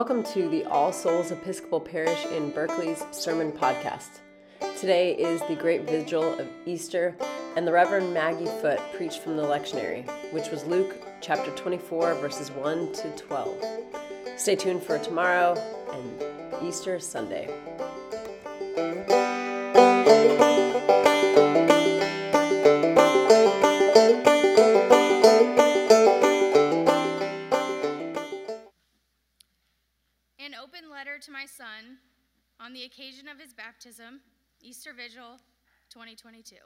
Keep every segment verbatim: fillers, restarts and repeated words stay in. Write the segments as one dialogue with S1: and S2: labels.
S1: Welcome to the All Souls Episcopal Parish in Berkeley's Sermon Podcast. Today is the great vigil of Easter, and the Reverend Maggie Foote preached from the lectionary, which was Luke chapter twenty-four, verses one to twelve. Stay tuned for tomorrow and Easter Sunday.
S2: An open letter to my son on the occasion of his baptism, Easter Vigil twenty twenty-two.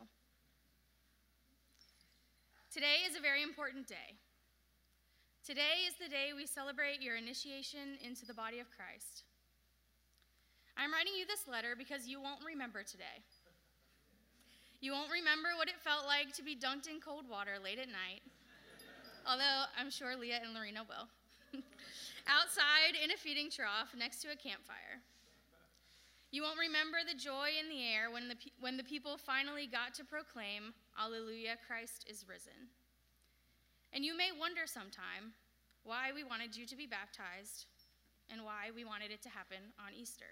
S2: Today is a very important day. Today is the day we celebrate your initiation into the body of Christ. I'm writing you this letter because you won't remember today. You won't remember what it felt like to be dunked in cold water late at night, although I'm sure Leah and Lorena will. Outside in a feeding trough next to a campfire. You won't remember the joy in the air when the, when the people finally got to proclaim, Alleluia, Christ is risen. And you may wonder sometime why we wanted you to be baptized and why we wanted it to happen on Easter.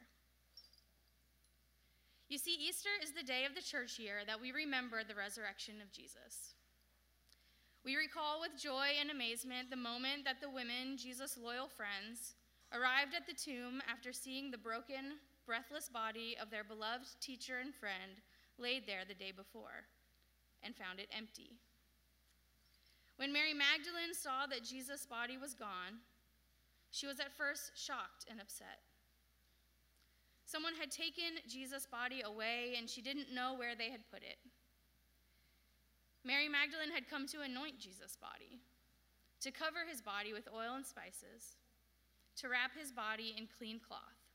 S2: You see, Easter is the day of the church year that we remember the resurrection of Jesus. We recall with joy and amazement the moment that the women, Jesus' loyal friends, arrived at the tomb after seeing the broken, breathless body of their beloved teacher and friend laid there the day before, and found it empty. When Mary Magdalene saw that Jesus' body was gone, she was at first shocked and upset. Someone had taken Jesus' body away, and she didn't know where they had put it. Mary Magdalene had come to anoint Jesus' body, to cover his body with oil and spices, to wrap his body in clean cloth.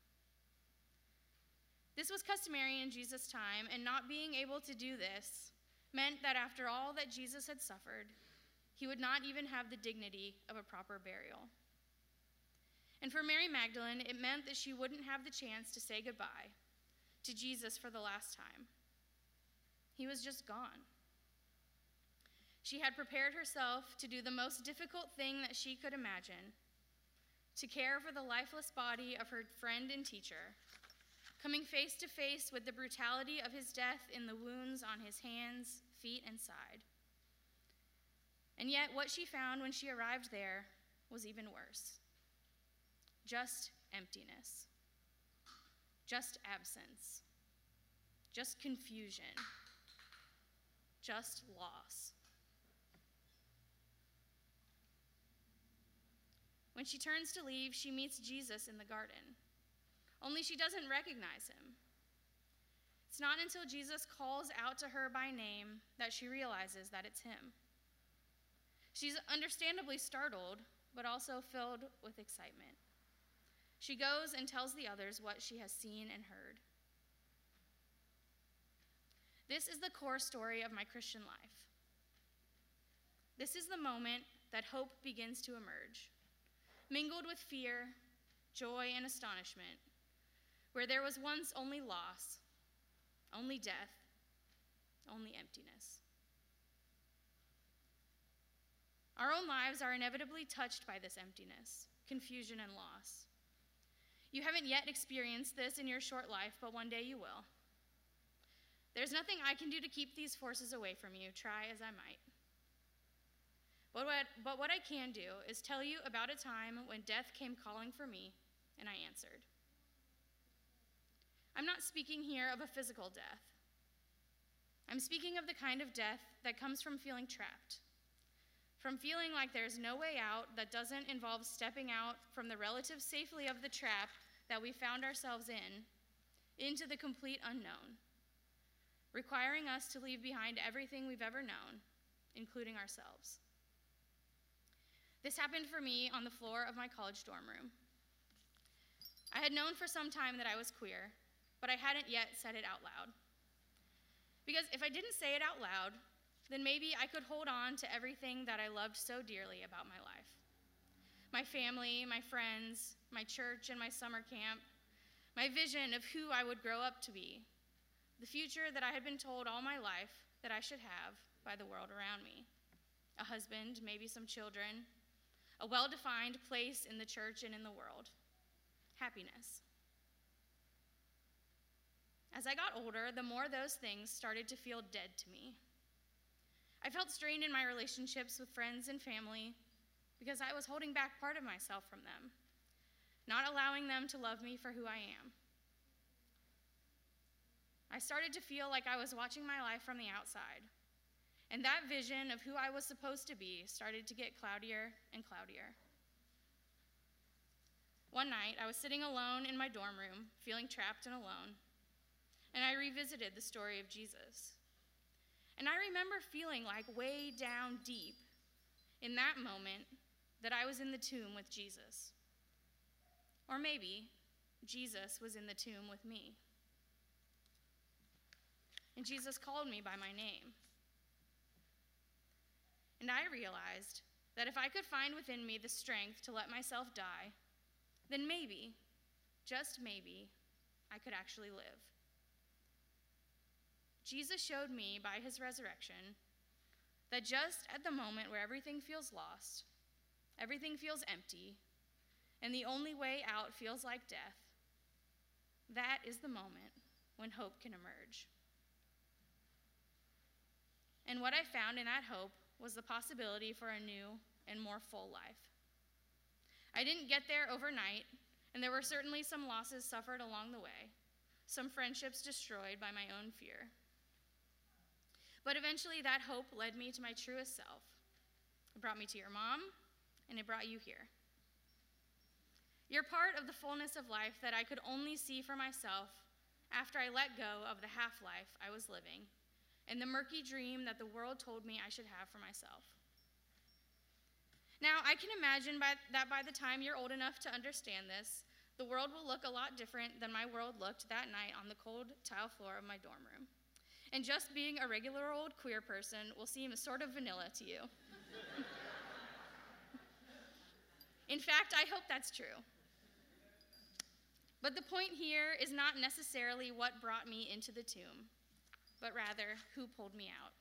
S2: This was customary in Jesus' time, and not being able to do this meant that after all that Jesus had suffered, he would not even have the dignity of a proper burial. And for Mary Magdalene, it meant that she wouldn't have the chance to say goodbye to Jesus for the last time. He was just gone. She had prepared herself to do the most difficult thing that she could imagine, to care for the lifeless body of her friend and teacher, coming face to face with the brutality of his death in the wounds on his hands, feet, and side. And yet what she found when she arrived there was even worse. Just emptiness. Just absence. Just confusion. Just loss. When she turns to leave, she meets Jesus in the garden, only she doesn't recognize him. It's not until Jesus calls out to her by name that she realizes that it's him. She's understandably startled, but also filled with excitement. She goes and tells the others what she has seen and heard. This is the core story of my Christian life. This is the moment that hope begins to emerge, mingled with fear, joy, and astonishment, where there was once only loss, only death, only emptiness. Our own lives are inevitably touched by this emptiness, confusion, and loss. You haven't yet experienced this in your short life, but one day you will. There's nothing I can do to keep these forces away from you, try as I might. But what, but what I can do is tell you about a time when death came calling for me, and I answered. I'm not speaking here of a physical death. I'm speaking of the kind of death that comes from feeling trapped, from feeling like there's no way out that doesn't involve stepping out from the relative safety of the trap that we found ourselves in, into the complete unknown, requiring us to leave behind everything we've ever known, including ourselves. This happened for me on the floor of my college dorm room. I had known for some time that I was queer, but I hadn't yet said it out loud. Because if I didn't say it out loud, then maybe I could hold on to everything that I loved so dearly about my life. My family, my friends, my church and my summer camp, my vision of who I would grow up to be, the future that I had been told all my life that I should have by the world around me. A husband, maybe some children, a well-defined place in the church and in the world. happiness. As I got older, the more those things started to feel dead to me. I felt strained in my relationships with friends and family because I was holding back part of myself from them, not allowing them to love me for who I am. I started to feel like I was watching my life from the outside, and that vision of who I was supposed to be started to get cloudier and cloudier. One night, I was sitting alone in my dorm room, feeling trapped and alone, and I revisited the story of Jesus. And I remember feeling like way down deep in that moment that I was in the tomb with Jesus. Or maybe Jesus was in the tomb with me. And Jesus called me by my name. And I realized that if I could find within me the strength to let myself die, then maybe, just maybe, I could actually live. Jesus showed me by his resurrection that just at the moment where everything feels lost, everything feels empty, and the only way out feels like death, that is the moment when hope can emerge. And what I found in that hope was the possibility for a new and more full life. I didn't get there overnight, and there were certainly some losses suffered along the way, some friendships destroyed by my own fear. But eventually that hope led me to my truest self. It brought me to your mom, and it brought you here. You're part of the fullness of life that I could only see for myself after I let go of the half-life I was living and the murky dream that the world told me I should have for myself. Now, I can imagine by, that by the time you're old enough to understand this, the world will look a lot different than my world looked that night on the cold tile floor of my dorm room. And just being a regular old queer person will seem sort of vanilla to you. In fact, I hope that's true. But the point here is not necessarily what brought me into the tomb, but rather who pulled me out.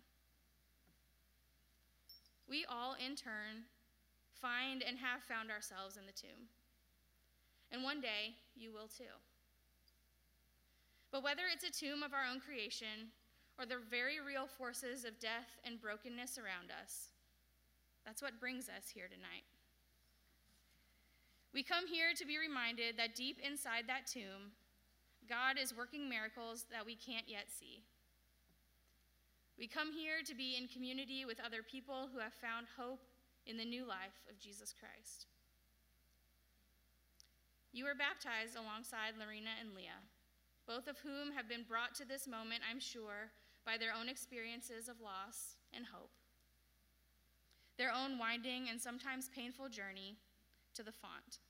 S2: We all, in turn, find and have found ourselves in the tomb. And one day, you will too. But whether it's a tomb of our own creation or the very real forces of death and brokenness around us, that's what brings us here tonight. We come here to be reminded that deep inside that tomb, God is working miracles that we can't yet see. We come here to be in community with other people who have found hope in the new life of Jesus Christ. You were baptized alongside Lorena and Leah, both of whom have been brought to this moment, I'm sure, by their own experiences of loss and hope, their own winding and sometimes painful journey to the font.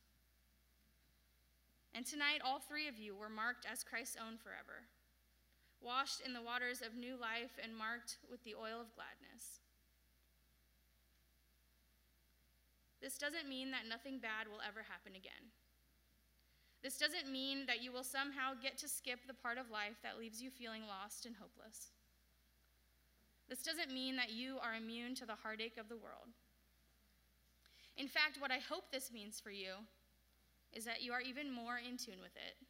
S2: And tonight, all three of you were marked as Christ's own forever, washed in the waters of new life and marked with the oil of gladness. This doesn't mean that nothing bad will ever happen again. This doesn't mean that you will somehow get to skip the part of life that leaves you feeling lost and hopeless. This doesn't mean that you are immune to the heartache of the world. In fact, what I hope this means for you is that you are even more in tune with it.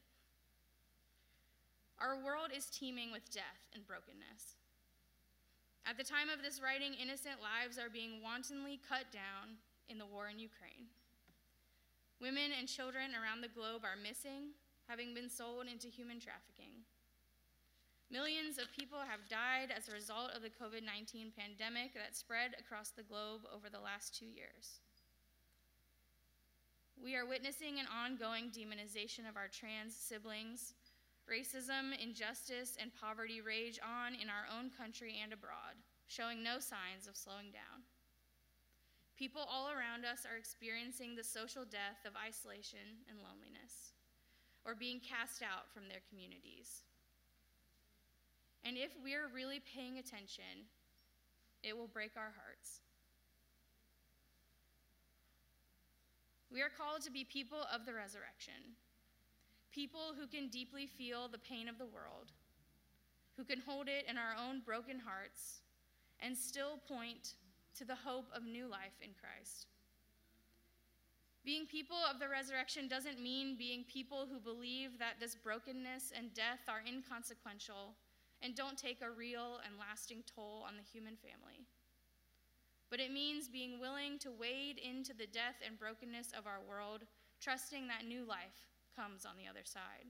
S2: Our world is teeming with death and brokenness. At the time of this writing, innocent lives are being wantonly cut down in the war in Ukraine. Women and children around the globe are missing, having been sold into human trafficking. Millions of people have died as a result of the covid nineteen pandemic that spread across the globe over the last two years. We are witnessing an ongoing demonization of our trans siblings. Racism, injustice, and poverty rage on in our own country and abroad, showing no signs of slowing down. People all around us are experiencing the social death of isolation and loneliness, or being cast out from their communities. And if we're really paying attention, it will break our hearts. We are called to be people of the resurrection, people who can deeply feel the pain of the world, who can hold it in our own broken hearts, and still point to the hope of new life in Christ. Being people of the resurrection doesn't mean being people who believe that this brokenness and death are inconsequential and don't take a real and lasting toll on the human family. But it means being willing to wade into the death and brokenness of our world, trusting that new life comes on the other side.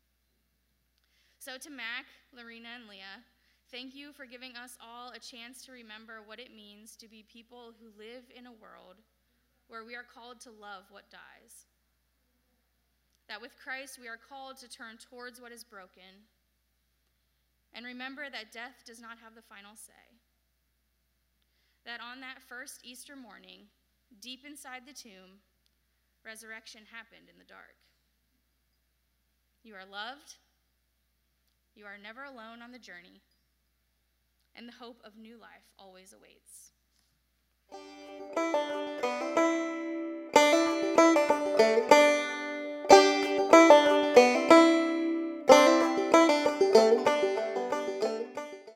S2: So to Mac, Lorena, and Leah, thank you for giving us all a chance to remember what it means to be people who live in a world where we are called to love what dies. That with Christ we are called to turn towards what is broken, and remember that death does not have the final say. That on that first Easter morning, deep inside the tomb, resurrection happened in the dark. You are loved, you are never alone on the journey, and the hope of new life always awaits.